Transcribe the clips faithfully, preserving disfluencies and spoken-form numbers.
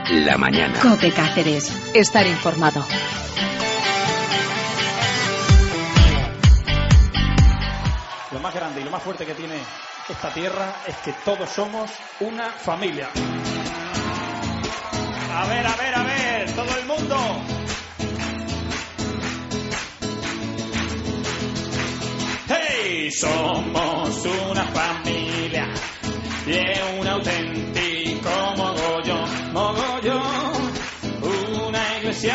la mañana. COPE Cáceres. Estar informado. Lo más grande y lo más fuerte que tiene esta tierra es que todos somos una familia. A ver, a ver, a ver, todo el mundo. ¡Hey! Somos una familia y un auténtico mogollón, mogollón. Una iglesia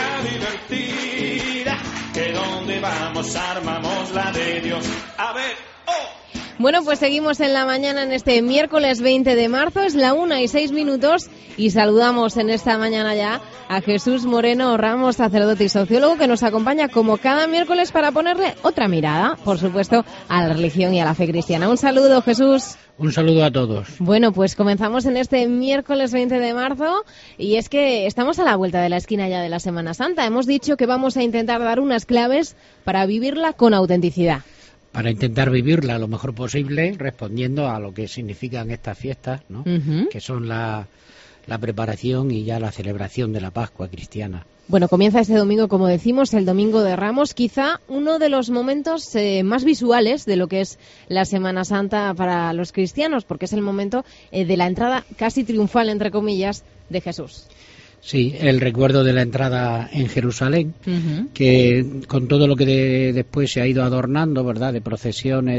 divertida que donde vamos armamos la de Dios. A ver, ¡oh! Bueno, pues seguimos en la mañana en este miércoles veinte de marzo, es la una y seis minutos y saludamos en esta mañana ya a Jesús Moreno Ramos, sacerdote y sociólogo, que nos acompaña como cada miércoles para ponerle otra mirada, por supuesto, a la religión y a la fe cristiana. Un saludo, Jesús. Un saludo a todos. Bueno, pues comenzamos en este miércoles veinte de marzo y es que estamos a la vuelta de la esquina ya de la Semana Santa. Hemos dicho que vamos a intentar dar unas claves para vivirla con autenticidad. Para intentar vivirla lo mejor posible, respondiendo a lo que significan estas fiestas, ¿no? Uh-huh. Que son la, la preparación y ya la celebración de la Pascua cristiana. Bueno, comienza este domingo, como decimos, el Domingo de Ramos, quizá uno de los momentos eh, más visuales de lo que es la Semana Santa para los cristianos, porque es el momento eh, de la entrada casi triunfal, entre comillas, de Jesús. Sí, el recuerdo de la entrada en Jerusalén, uh-huh. que con todo lo que de, después se ha ido adornando, ¿verdad?, de procesiones,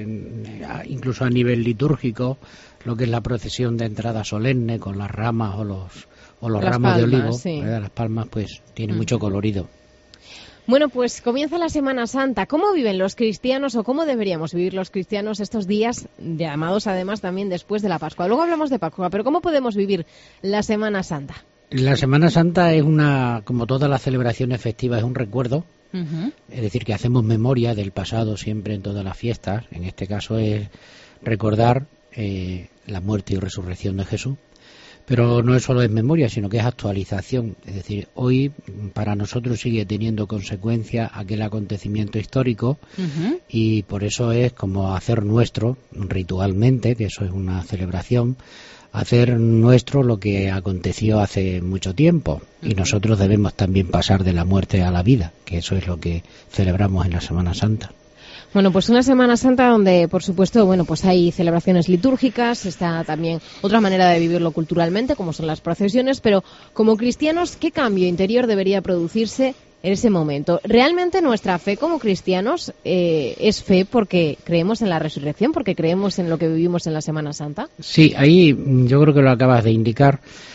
eh, incluso a nivel litúrgico, lo que es la procesión de entrada solemne con las ramas o los o los las ramos palmas, de olivo, sí. ¿verdad? Las palmas, pues tiene uh-huh. mucho colorido. Bueno, pues comienza la Semana Santa. ¿Cómo viven los cristianos o cómo deberíamos vivir los cristianos estos días, llamados además también después de la Pascua? Luego hablamos de Pascua, pero ¿cómo podemos vivir la Semana Santa? La Semana Santa es una, como todas las celebraciones festivas, es un recuerdo, uh-huh. es decir, que hacemos memoria del pasado siempre en todas las fiestas. En este caso es recordar eh, la muerte y resurrección de Jesús. Pero no es solo en memoria, sino que es actualización. Es decir, hoy para nosotros sigue teniendo consecuencia aquel acontecimiento histórico uh-huh. y por eso es como hacer nuestro ritualmente, que eso es una celebración, hacer nuestro lo que aconteció hace mucho tiempo. Y nosotros debemos también pasar de la muerte a la vida, que eso es lo que celebramos en la Semana Santa. Bueno, pues una Semana Santa donde, por supuesto, bueno, pues hay celebraciones litúrgicas, está también otra manera de vivirlo culturalmente, como son las procesiones, pero como cristianos, ¿qué cambio interior debería producirse en ese momento? ¿Realmente nuestra fe como cristianos eh, es fe porque creemos en la resurrección, porque creemos en lo que vivimos en la Semana Santa? Sí, ahí yo creo que lo acabas de indicar.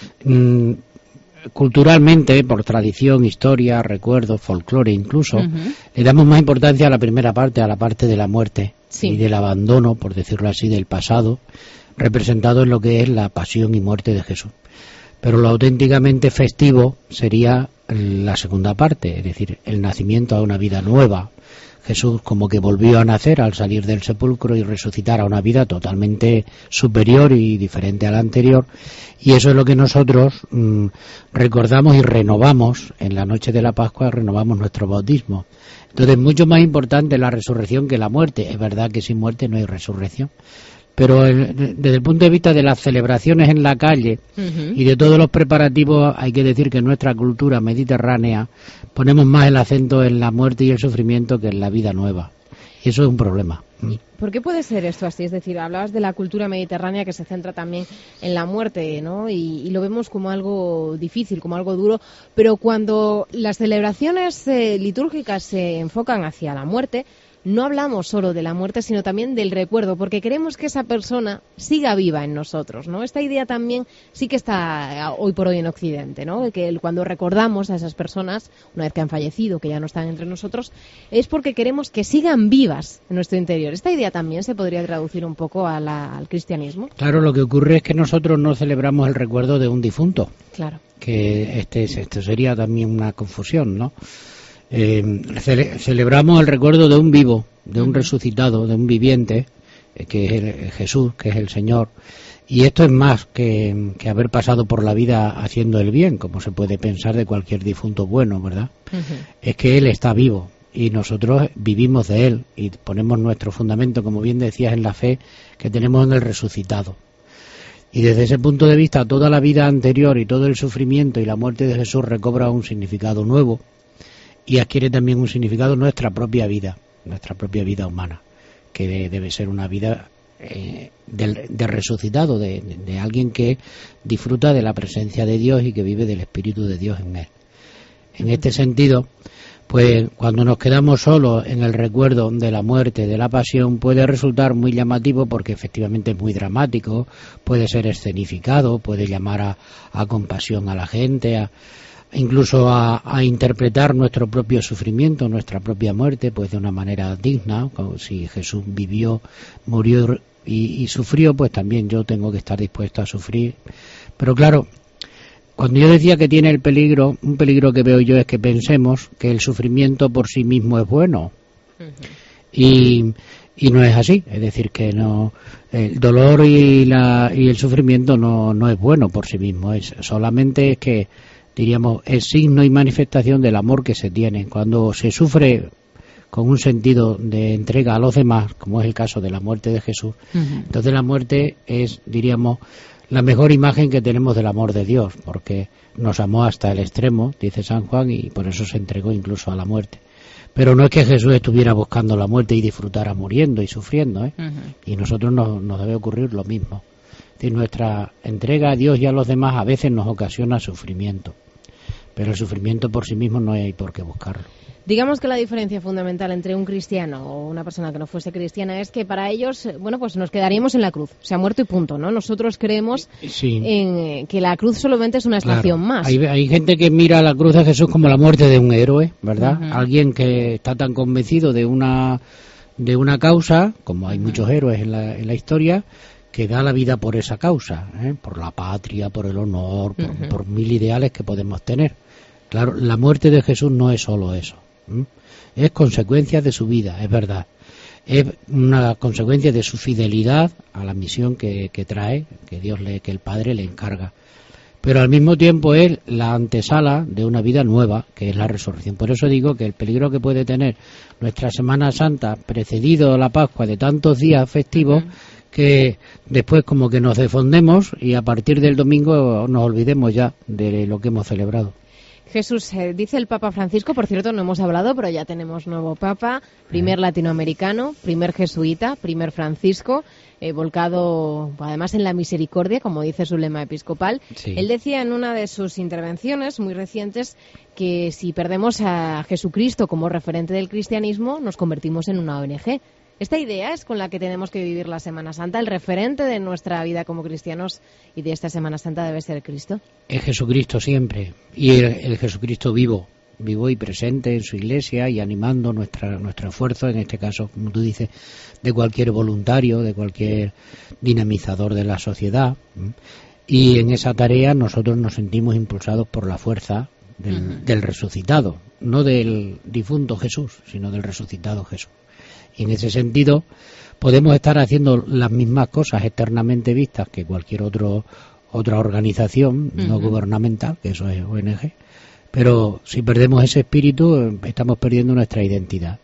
Mm, culturalmente, por tradición, historia, recuerdo, folclore incluso, uh-huh. le damos más importancia a la primera parte, a la parte de la muerte sí. y del abandono, por decirlo así, del pasado, representado en lo que es la pasión y muerte de Jesús. Pero lo auténticamente festivo sería la segunda parte, es decir, el nacimiento a una vida nueva. Jesús como que volvió a nacer al salir del sepulcro y resucitar a una vida totalmente superior y diferente a la anterior, y eso es lo que nosotros mmm, recordamos y renovamos en la noche de la Pascua, renovamos nuestro bautismo. Entonces, mucho más importante la resurrección que la muerte. Es verdad que sin muerte no hay resurrección, pero el, desde el punto de vista de las celebraciones en la calle uh-huh. y de todos los preparativos, hay que decir que en nuestra cultura mediterránea ponemos más el acento en la muerte y el sufrimiento que en la vida nueva. Y eso es un problema. ¿Por qué puede ser esto así? Es decir, hablabas de la cultura mediterránea que se centra también en la muerte, ¿no? Y, y lo vemos como algo difícil, como algo duro, pero cuando las celebraciones eh, litúrgicas se enfocan hacia la muerte, no hablamos solo de la muerte, sino también del recuerdo, porque queremos que esa persona siga viva en nosotros, ¿no? Esta idea también sí que está hoy por hoy en Occidente, ¿no? Que cuando recordamos a esas personas, una vez que han fallecido, que ya no están entre nosotros, es porque queremos que sigan vivas en nuestro interior. Esta idea también se podría traducir un poco a la, al cristianismo. Claro, lo que ocurre es que nosotros no celebramos el recuerdo de un difunto. Claro. Que este, esto sería también una confusión, ¿no? Eh, cele- celebramos el recuerdo de un vivo, de un uh-huh. resucitado, de un viviente, eh, que es el, Jesús, que es el Señor. Y esto es más que, que haber pasado por la vida haciendo el bien, como se puede pensar de cualquier difunto bueno, ¿verdad? Uh-huh. Es que Él está vivo y nosotros vivimos de Él y ponemos nuestro fundamento, como bien decías, en la fe que tenemos en el resucitado. Y desde ese punto de vista, toda la vida anterior y todo el sufrimiento y la muerte de Jesús recobra un significado nuevo y adquiere también un significado nuestra propia vida, nuestra propia vida humana, que debe ser una vida eh, de, de resucitado, de, de alguien que disfruta de la presencia de Dios y que vive del Espíritu de Dios en él. En este sentido, pues cuando nos quedamos solos en el recuerdo de la muerte, de la pasión, puede resultar muy llamativo porque efectivamente es muy dramático, puede ser escenificado, puede llamar a, a compasión a la gente, a, incluso a, a interpretar nuestro propio sufrimiento, nuestra propia muerte, pues de una manera digna, como si Jesús vivió, murió y, y sufrió, pues también yo tengo que estar dispuesto a sufrir. Pero claro, cuando yo decía que tiene el peligro, un peligro que veo yo es que pensemos que el sufrimiento por sí mismo es bueno. Uh-huh. Y, y no es así, es decir, que no el dolor y, la, y el sufrimiento no, no es bueno por sí mismo, es solamente es que, diríamos, es signo y manifestación del amor que se tiene. Cuando se sufre con un sentido de entrega a los demás, como es el caso de la muerte de Jesús, uh-huh. entonces la muerte es, diríamos, la mejor imagen que tenemos del amor de Dios, porque nos amó hasta el extremo, dice San Juan, y por eso se entregó incluso a la muerte. Pero no es que Jesús estuviera buscando la muerte y disfrutara muriendo y sufriendo, ¿eh? Uh-huh. Y nosotros nos, nos debe ocurrir lo mismo. Es decir, nuestra entrega a Dios y a los demás a veces nos ocasiona sufrimiento, pero el sufrimiento por sí mismo no hay por qué buscarlo. Digamos que la diferencia fundamental entre un cristiano o una persona que no fuese cristiana es que para ellos, bueno, pues nos quedaríamos en la cruz, se ha muerto y punto, ¿no? Nosotros creemos sí. en que la cruz solamente es una estación claro. más. Hay, hay gente que mira a la cruz de Jesús como la muerte de un héroe, ¿verdad? Uh-huh. Alguien que está tan convencido de una de una causa, como hay uh-huh. muchos héroes en la, en la historia, que da la vida por esa causa, ¿eh? Por la patria, por el honor, por, uh-huh. por mil ideales que podemos tener. Claro, la muerte de Jesús no es solo eso. ¿Mm? Es consecuencia de su vida, es verdad. Es una consecuencia de su fidelidad a la misión que, que trae, que Dios le, que el Padre le encarga. Pero al mismo tiempo es la antesala de una vida nueva, que es la resurrección. Por eso digo que el peligro que puede tener nuestra Semana Santa, precedido a la Pascua de tantos días festivos, uh-huh. que después como que nos defondemos y a partir del domingo nos olvidemos ya de lo que hemos celebrado. Jesús, eh, dice el Papa Francisco, por cierto no hemos hablado, pero ya tenemos nuevo Papa, primer latinoamericano, primer jesuita, primer Francisco, eh, volcado además en la misericordia, como dice su lema episcopal. Sí. Él decía en una de sus intervenciones muy recientes que si perdemos a Jesucristo como referente del cristianismo, nos convertimos en una O N G. Esta idea es con la que tenemos que vivir la Semana Santa. El referente de nuestra vida como cristianos y de esta Semana Santa debe ser Cristo. Es Jesucristo siempre, y el, el Jesucristo vivo, vivo y presente en su iglesia y animando nuestra, nuestro esfuerzo, en este caso, como tú dices, de cualquier voluntario, de cualquier dinamizador de la sociedad. Y en esa tarea nosotros nos sentimos impulsados por la fuerza del, uh-huh. del resucitado, no del difunto Jesús, sino del resucitado Jesús. Y en ese sentido podemos estar haciendo las mismas cosas eternamente vistas que cualquier otro otra organización uh-huh. no gubernamental, que eso es O N G, pero si perdemos ese espíritu estamos perdiendo nuestra identidad.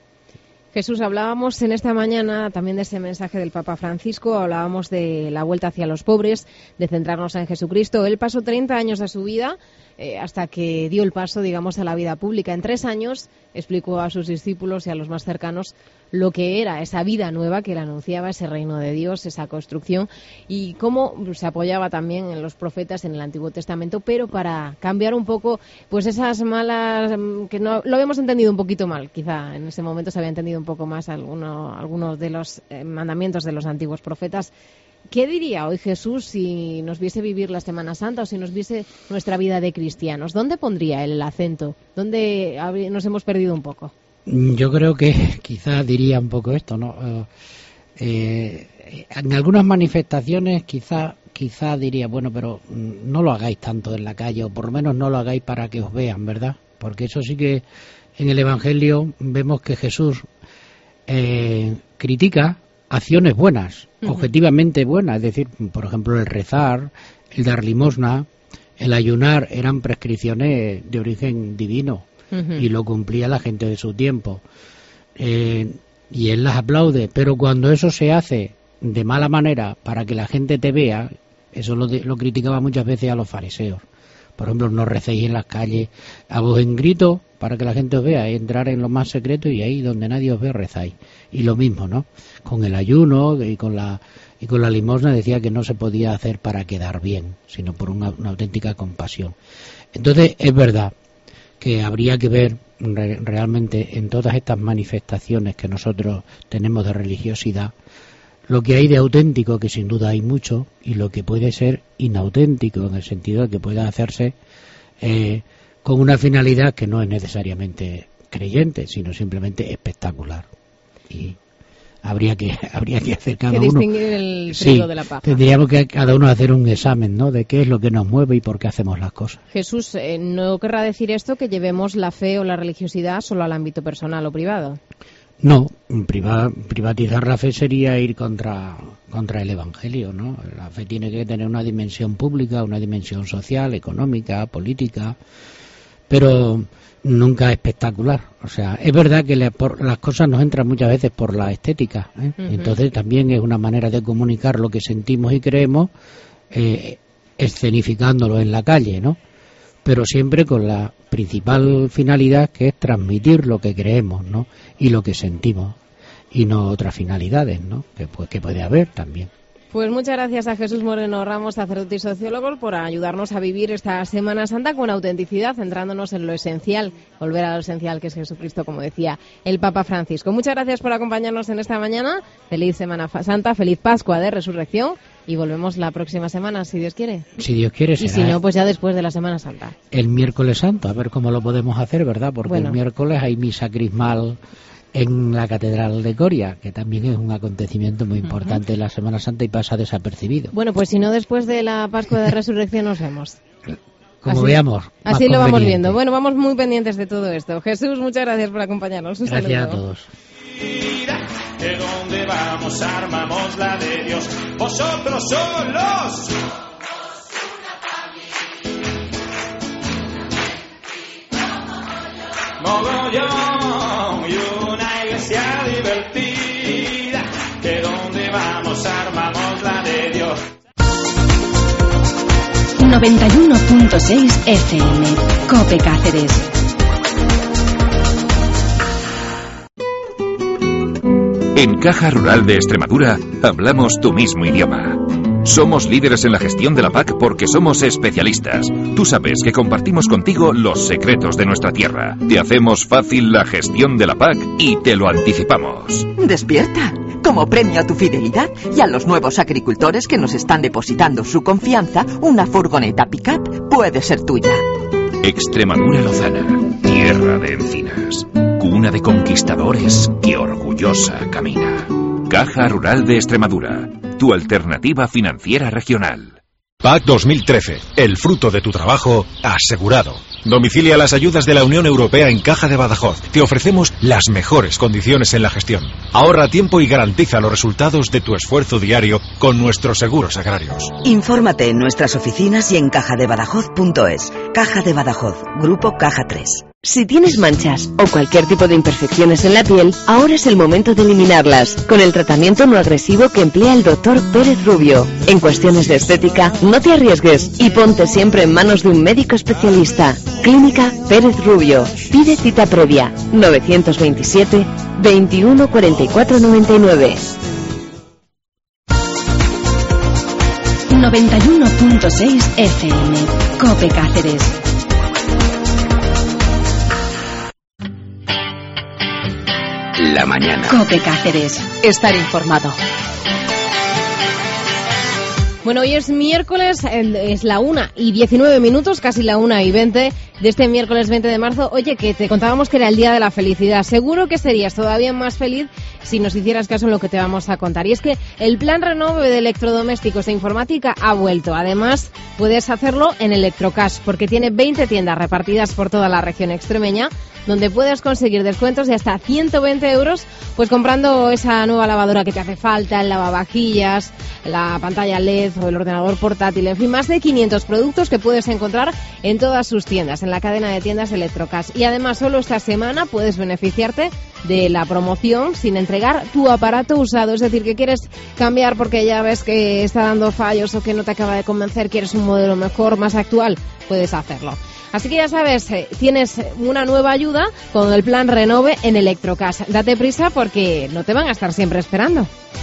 Jesús, hablábamos en esta mañana también de ese mensaje del Papa Francisco, hablábamos de la vuelta hacia los pobres, de centrarnos en Jesucristo. Él pasó treinta años de su vida eh, hasta que dio el paso, digamos, a la vida pública. En tres años explicó a sus discípulos y a los más cercanos lo que era esa vida nueva que le anunciaba, ese reino de Dios, esa construcción, y cómo se apoyaba también en los profetas en el Antiguo Testamento, pero para cambiar un poco pues esas malas, que no lo habíamos entendido un poquito mal, quizá en ese momento se había entendido un poco más alguno, algunos de los eh, mandamientos de los antiguos profetas. ¿Qué diría hoy Jesús si nos viese vivir la Semana Santa o si nos viese nuestra vida de cristianos? ¿Dónde pondría el acento? ¿Dónde nos hemos perdido un poco? Yo creo que quizás diría un poco esto, ¿no? Eh, en algunas manifestaciones quizás quizá diría, bueno, pero no lo hagáis tanto en la calle, o por lo menos no lo hagáis para que os vean, ¿verdad? Porque eso sí que en el Evangelio vemos que Jesús eh, critica acciones buenas, uh-huh. objetivamente buenas, es decir, por ejemplo, el rezar, el dar limosna, el ayunar, eran prescripciones de origen divino. Uh-huh. Y lo cumplía la gente de su tiempo, eh, y él las aplaude, pero cuando eso se hace de mala manera para que la gente te vea, Eso lo, de, lo criticaba muchas veces a los fariseos. Por ejemplo, no recéis en las calles a voz en grito para que la gente os vea, entrar en lo más secreto y ahí donde nadie os ve rezáis. Y lo mismo, ¿no? Con el ayuno y con la y con la limosna decía que no se podía hacer para quedar bien, sino por una, una auténtica compasión. Entonces, es verdad que habría que ver re, realmente en todas estas manifestaciones que nosotros tenemos de religiosidad, lo que hay de auténtico, que sin duda hay mucho, y lo que puede ser inauténtico, en el sentido de que pueda hacerse eh, con una finalidad que no es necesariamente creyente, sino simplemente espectacular. Y habría que habría que hacer cada que uno distinguir el trigo sí, de la paja. Tendríamos que cada uno hacer un examen, ¿no?, de qué es lo que nos mueve y por qué hacemos las cosas. Jesús, eh, ¿no querrá decir esto que llevemos la fe o la religiosidad solo al ámbito personal o privado? No, priva, privatizar la fe sería ir contra contra el Evangelio, ¿no? La fe tiene que tener una dimensión pública, una dimensión social, económica, política, pero nunca espectacular. O sea, es verdad que le, por, las cosas nos entran muchas veces por la estética, ¿eh? Uh-huh. Entonces también es una manera de comunicar lo que sentimos y creemos, eh, escenificándolo en la calle, ¿no? Pero siempre con la principal finalidad, que es transmitir lo que creemos, ¿no?, y lo que sentimos, y no otras finalidades, ¿no?, que, pues, que puede haber también. Pues muchas gracias a Jesús Moreno Ramos, sacerdote y sociólogo, por ayudarnos a vivir esta Semana Santa con autenticidad, centrándonos en lo esencial, volver a lo esencial que es Jesucristo, como decía el Papa Francisco. Muchas gracias por acompañarnos en esta mañana. Feliz Semana Santa, feliz Pascua de Resurrección, y volvemos la próxima semana, si Dios quiere. Si Dios quiere, será. Y si no, pues ya después de la Semana Santa. El miércoles santo, a ver cómo lo podemos hacer, ¿verdad? Porque bueno, el miércoles hay misa crismal en la Catedral de Coria, que también es un acontecimiento muy importante en uh-huh. la Semana Santa y pasa desapercibido. Bueno, pues si no, después de la Pascua de Resurrección nos vemos. Como así, veamos. Así lo vamos viendo. Bueno, vamos muy pendientes de todo esto. Jesús, muchas gracias por acompañarnos. Un gracias saludo. a todos. ¿De dónde vamos? Armamos la de Dios. Vosotros solos. Mogollón y una iglesia divertida. ¿De dónde vamos? Armamos la de Dios. noventa y uno punto seis F M, COPE Cáceres. En Caja Rural de Extremadura hablamos tu mismo idioma. Somos líderes en la gestión de la P A C porque somos especialistas. Tú sabes que compartimos contigo los secretos de nuestra tierra. Te hacemos fácil la gestión de la P A C y te lo anticipamos. ¡Despierta! Como premio a tu fidelidad y a los nuevos agricultores que nos están depositando su confianza, una furgoneta pick-up puede ser tuya. Extremadura Lozana, tierra de encinas, cuna de conquistadores que orgullosa camina. Caja Rural de Extremadura, tu alternativa financiera regional. P A C dos mil trece, el fruto de tu trabajo asegurado. Domicilia las ayudas de la Unión Europea en Caja de Badajoz. Te ofrecemos las mejores condiciones en la gestión. Ahorra tiempo y garantiza los resultados de tu esfuerzo diario con nuestros seguros agrarios. Infórmate en nuestras oficinas y en caja de badajoz punto es. Caja de Badajoz, Grupo Caja tres. Si tienes manchas o cualquier tipo de imperfecciones en la piel, ahora es el momento de eliminarlas con el tratamiento no agresivo que emplea el doctor Pérez Rubio. En cuestiones de estética, no te arriesgues y ponte siempre en manos de un médico especialista. Clínica Pérez Rubio. Pide cita previa. novecientos veintisiete, veintiuno cuarenta y cuatro noventa y nueve. noventa y uno punto seis F M, COPE Cáceres. La mañana. COPE Cáceres. Estar informado. Bueno, hoy es miércoles, es la una y diecinueve minutos, casi la una y veinte de este miércoles veinte de marzo. Oye, que te contábamos que era el día de la felicidad. Seguro que serías todavía más feliz si nos hicieras caso en lo que te vamos a contar. Y es que el plan Renove de electrodomésticos e informática ha vuelto. Además, puedes hacerlo en Electrocash, porque tiene veinte tiendas repartidas por toda la región extremeña, donde puedes conseguir descuentos de hasta ciento veinte euros, pues comprando esa nueva lavadora que te hace falta, el lavavajillas, la pantalla L E D, o el ordenador portátil, en fin, más de quinientos productos que puedes encontrar en todas sus tiendas, en la cadena de tiendas Electrocas. Y además, solo esta semana puedes beneficiarte de la promoción sin entregar tu aparato usado, es decir, que quieres cambiar porque ya ves que está dando fallos o que no te acaba de convencer, quieres un modelo mejor, más actual, puedes hacerlo. Así que ya sabes, eh, tienes una nueva ayuda con el plan Renove en Electrocas. Date prisa porque no te van a estar siempre esperando.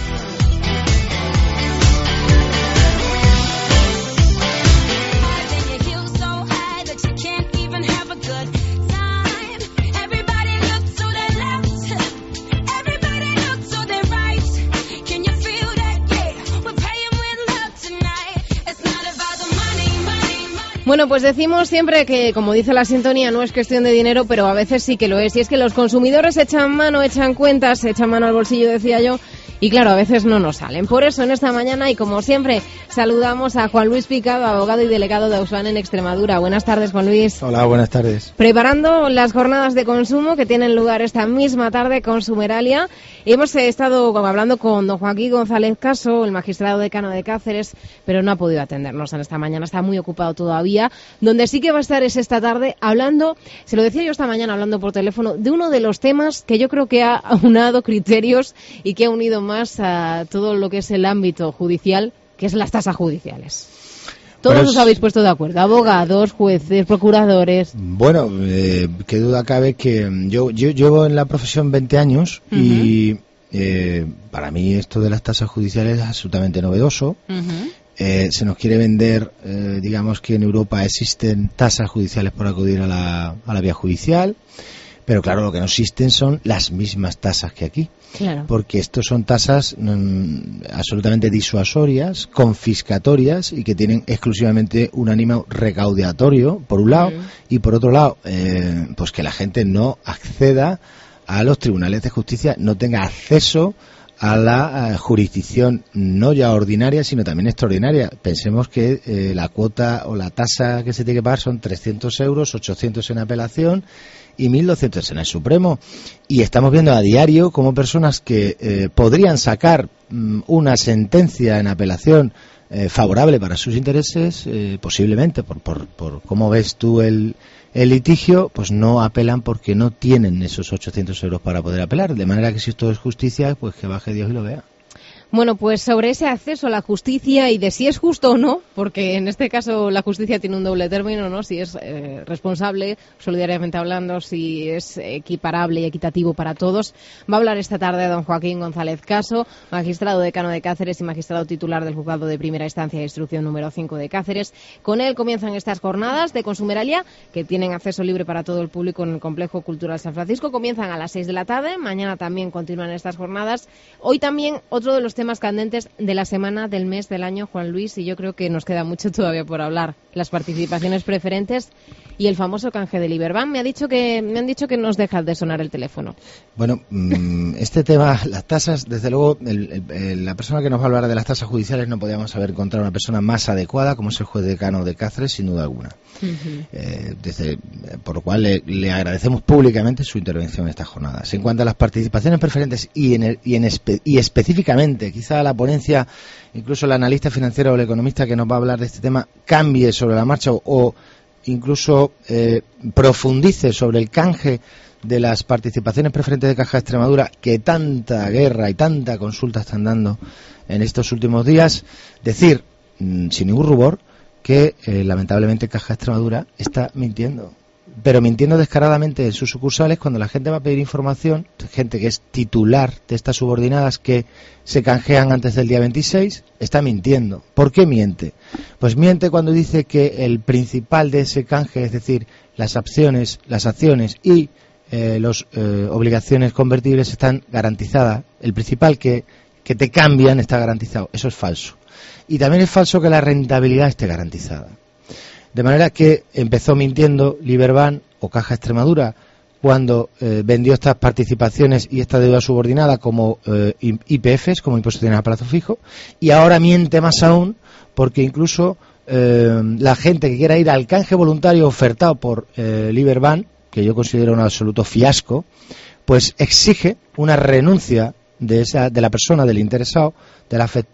Bueno, pues decimos siempre que, como dice la sintonía, no es cuestión de dinero, pero a veces sí que lo es. Y es que los consumidores echan mano, echan cuentas, echan mano al bolsillo, decía yo, y claro, a veces no nos salen. Por eso, en esta mañana, y como siempre, saludamos a Juan Luis Picado, abogado y delegado de Ausban en Extremadura. Buenas tardes, Juan Luis. Hola, buenas tardes. Preparando las jornadas de consumo que tienen lugar esta misma tarde con Sumeralia. Hemos estado hablando con don Joaquín González Caso, el magistrado decano de Cáceres, pero no ha podido atendernos en esta mañana, está muy ocupado todavía. Donde sí que va a estar es esta tarde hablando, se lo decía yo esta mañana hablando por teléfono, de uno de los temas que yo creo que ha aunado criterios y que ha unido más a todo lo que es el ámbito judicial, que es las tasas judiciales. Todos pues, os habéis puesto de acuerdo, abogados, jueces, procuradores. Bueno, eh, qué duda cabe que yo, yo llevo en la profesión veinte años uh-huh. y eh, para mí esto de las tasas judiciales es absolutamente novedoso. Uh-huh. Eh, se nos quiere vender, eh, digamos que en Europa existen tasas judiciales por acudir a la, a la vía judicial, pero claro, lo que no existen son las mismas tasas que aquí. Claro. Porque estos son tasas mm, absolutamente disuasorias, confiscatorias y que tienen exclusivamente un ánimo recaudatorio, por un lado, mm. y por otro lado, eh, pues que la gente no acceda a los tribunales de justicia, no tenga acceso a la uh, jurisdicción no ya ordinaria, sino también extraordinaria. Pensemos que eh, la cuota o la tasa que se tiene que pagar son trescientos euros, ochocientos en apelación y mil doscientos en el Supremo. Y estamos viendo a diario cómo personas que eh, podrían sacar mm, una sentencia en apelación eh, favorable para sus intereses, eh, posiblemente, por, por, por cómo ves tú el, el litigio, pues no apelan porque no tienen esos ochocientos euros para poder apelar. De manera que si esto es justicia, pues que baje Dios y lo vea. Bueno, pues sobre ese acceso a la justicia y de si es justo o no, porque en este caso la justicia tiene un doble término, ¿no? Si es eh, responsable, solidariamente hablando, si es equiparable y equitativo para todos. Va a hablar esta tarde don Joaquín González Caso, magistrado decano de Cáceres y magistrado titular del Juzgado de Primera Instancia de Instrucción número cinco de Cáceres. Con él comienzan estas jornadas de Consumeralia, que tienen acceso libre para todo el público en el Complejo Cultural San Francisco. Comienzan a las seis de la tarde, mañana también continúan estas jornadas. Hoy también otro de los temas candentes de la semana, del mes, del año, Juan Luis, y yo creo que nos queda mucho todavía por hablar. Las participaciones preferentes y el famoso canje de Liberbank. Me ha dicho que me han dicho que nos deja de sonar el teléfono. Bueno, este tema, las tasas, desde luego, el, el, la persona que nos va a hablar de las tasas judiciales no podíamos haber encontrado una persona más adecuada como es el juez decano de Cáceres, sin duda alguna. Uh-huh. Eh, desde, por lo cual le, le agradecemos públicamente su intervención en estas jornadas. En cuanto a las participaciones preferentes y, en el, y, en espe, y específicamente, quizá la ponencia, incluso el analista financiero o el economista que nos va a hablar de este tema, cambie sobre la marcha o, o incluso eh, profundice sobre el canje de las participaciones preferentes de Caja de Extremadura, que tanta guerra y tanta consulta están dando en estos últimos días. Decir, mmm, sin ningún rubor, que eh, lamentablemente Caja de Extremadura está mintiendo, pero mintiendo descaradamente en sus sucursales cuando la gente va a pedir información, gente que es titular de estas subordinadas que se canjean antes del día veintiséis, está mintiendo. ¿Por qué miente? Pues miente cuando dice que el principal de ese canje, es decir, las acciones, las acciones y eh, las eh, obligaciones convertibles están garantizadas. El principal que, que te cambian está garantizado. Eso es falso. Y también es falso que la rentabilidad esté garantizada. De manera que empezó mintiendo Liberbank o Caja Extremadura cuando eh, vendió estas participaciones y esta deuda subordinada como eh, I P Fs, como impuestos a plazo fijo, y ahora miente más aún porque incluso eh, la gente que quiera ir al canje voluntario ofertado por eh, Liberbank, que yo considero un absoluto fiasco, pues exige una renuncia de esa de la persona, del interesado, del afectado,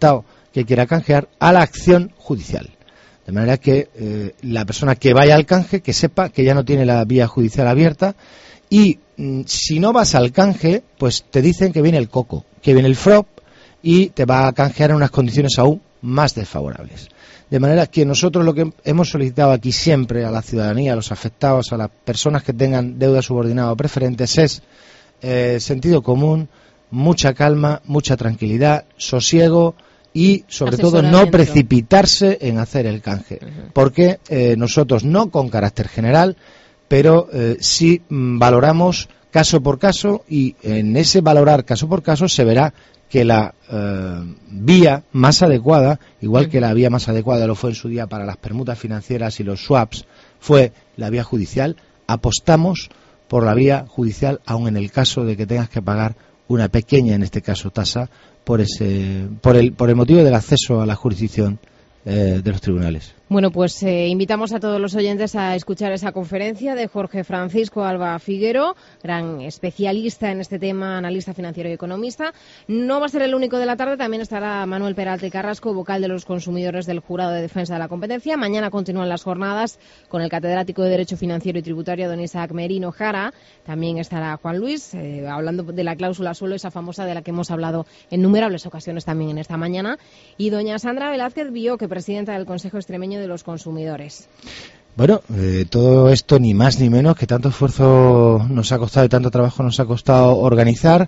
que quiera canjear a la acción judicial. De manera que eh, la persona que vaya al canje, que sepa que ya no tiene la vía judicial abierta, y mm, si no vas al canje, pues te dicen que viene el coco, que viene el F R O P y te va a canjear en unas condiciones aún más desfavorables. De manera que nosotros lo que hemos solicitado aquí siempre a la ciudadanía, a los afectados, a las personas que tengan deuda subordinada o preferentes es eh, sentido común, mucha calma, mucha tranquilidad, sosiego y sobre todo no precipitarse en hacer el canje. Uh-huh. Porque eh, nosotros, no con carácter general, pero eh, sí mm, valoramos caso por caso, y en ese valorar caso por caso se verá que la eh, vía más adecuada, igual que la vía más adecuada lo fue en su día para las permutas financieras y los swaps, fue la vía judicial. Apostamos por la vía judicial, aun en el caso de que tengas que pagar una pequeña, en este caso, tasa por ese por el por el motivo del acceso a la jurisdicción eh, de los tribunales. Bueno, pues eh, invitamos a todos los oyentes a escuchar esa conferencia de Jorge Francisco Alba Figuero, gran especialista en este tema, analista financiero y economista. No va a ser el único de la tarde, también estará Manuel Peralta Carrasco, vocal de los consumidores del Jurado de Defensa de la Competencia. Mañana continúan las jornadas con el catedrático de Derecho Financiero y Tributario, don Isaac Merino Jara. También estará Juan Luis, eh, hablando de la cláusula suelo, esa famosa de la que hemos hablado en innumerables ocasiones también en esta mañana. Y doña Sandra Velázquez Villoque, presidenta del Consejo Extremeño de los Consumidores. Bueno, eh, todo esto ni más ni menos que tanto esfuerzo nos ha costado y tanto trabajo nos ha costado organizar,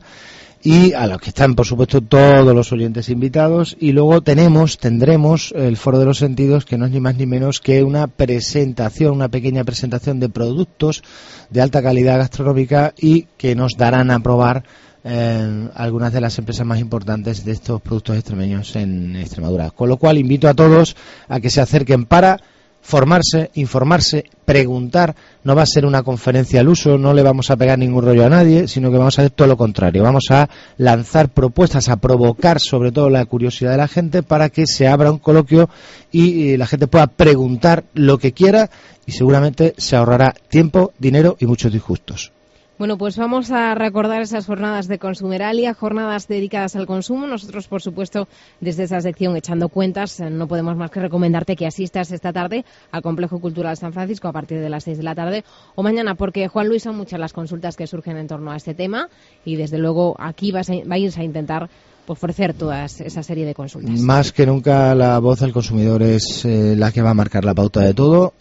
y a los que están, por supuesto, todos los oyentes invitados. Y luego tenemos, tendremos el Foro de los Sentidos, que no es ni más ni menos que una presentación, una pequeña presentación de productos de alta calidad gastronómica y que nos darán a probar Eh, algunas de las empresas más importantes de estos productos extremeños en Extremadura. Con lo cual invito a todos a que se acerquen para formarse, informarse, preguntar. No va a ser una conferencia al uso, no le vamos a pegar ningún rollo a nadie, sino que vamos a hacer todo lo contrario. Vamos a lanzar propuestas, a provocar sobre todo la curiosidad de la gente para que se abra un coloquio y, y la gente pueda preguntar lo que quiera, y seguramente se ahorrará tiempo, dinero y muchos disgustos. Bueno, pues vamos a recordar esas jornadas de Consumeralia, jornadas dedicadas al consumo. Nosotros, por supuesto, desde esa sección Echando Cuentas, no podemos más que recomendarte que asistas esta tarde al Complejo Cultural San Francisco a partir de las seis de la tarde o mañana, porque, Juan Luis, son muchas las consultas que surgen en torno a este tema y, desde luego, aquí vais a, vais a intentar ofrecer toda esa serie de consultas. Más que nunca la voz del consumidor es eh, la que va a marcar la pauta de todo,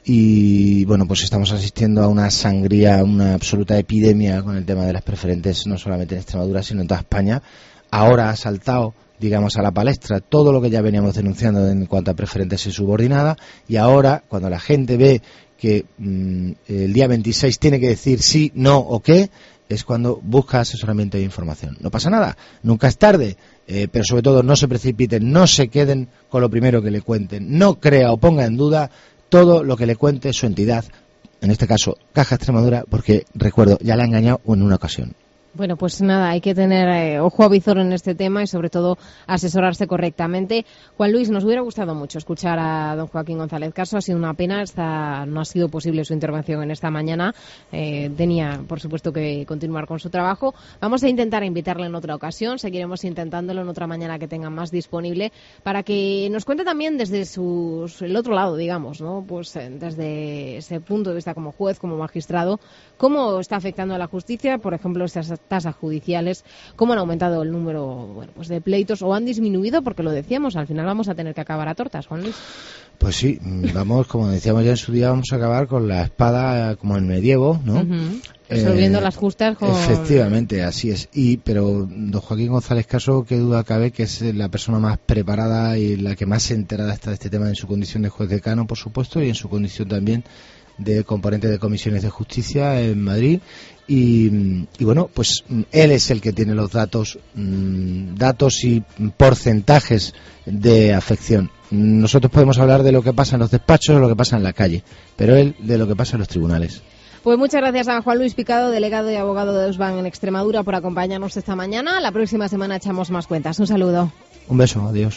y bueno, pues estamos asistiendo a una sangría, una absoluta epidemia con el tema de las preferentes, no solamente en Extremadura sino en toda España. Ahora ha saltado, digamos, a la palestra todo lo que ya veníamos denunciando en cuanto a preferentes y subordinada, y ahora, cuando la gente ve que mmm, el día veintiséis tiene que decir sí, no o qué, es cuando busca asesoramiento e información. No pasa nada, nunca es tarde, eh, pero sobre todo no se precipiten, no se queden con lo primero que le cuenten, no crea o ponga en duda todo lo que le cuente su entidad, en este caso Caja Extremadura, porque, recuerdo, ya la ha engañado en una ocasión. Bueno, pues nada, hay que tener eh, ojo avizor en este tema y sobre todo asesorarse correctamente. Juan Luis, nos hubiera gustado mucho escuchar a don Joaquín González Caso. Ha sido una pena, esta, no ha sido posible su intervención en esta mañana. Eh, tenía, por supuesto, que continuar con su trabajo. Vamos a intentar invitarle en otra ocasión, seguiremos intentándolo en otra mañana que tenga más disponible, para que nos cuente también desde sus, el otro lado, digamos, ¿no? Pues eh, desde ese punto de vista como juez, como magistrado, cómo está afectando a la justicia, por ejemplo, estas tasas judiciales, cómo han aumentado el número, bueno, pues de pleitos, o han disminuido, porque lo decíamos, al final vamos a tener que acabar a tortas, Juan Luis. Pues sí, vamos, como decíamos ya en su día, vamos a acabar con la espada como en medievo, ¿no? Uh-huh. Resolviendo eh, las justas con... Efectivamente, así es. Y pero don Joaquín González Caso, qué duda cabe que es la persona más preparada y la que más enterada está de este tema en su condición de juez decano, por supuesto, y en su condición también de componente de comisiones de justicia en Madrid. Y, y bueno, pues él es el que tiene los datos, mmm, datos y porcentajes de afección. Nosotros podemos hablar de lo que pasa en los despachos, de lo que pasa en la calle, pero él de lo que pasa en los tribunales. Pues muchas gracias a Juan Luis Picado, delegado y abogado de Eusban en Extremadura, por acompañarnos esta mañana. La próxima semana echamos más cuentas. Un saludo. Un beso, adiós.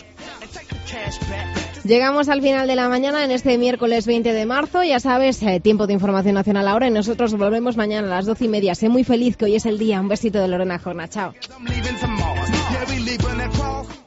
Llegamos al final de la mañana en este miércoles veinte de marzo. Ya sabes, eh, tiempo de información nacional ahora, y nosotros volvemos mañana a las doce y media. Sé muy feliz, que hoy es el día. Un besito de Lorena Jorna. Chao.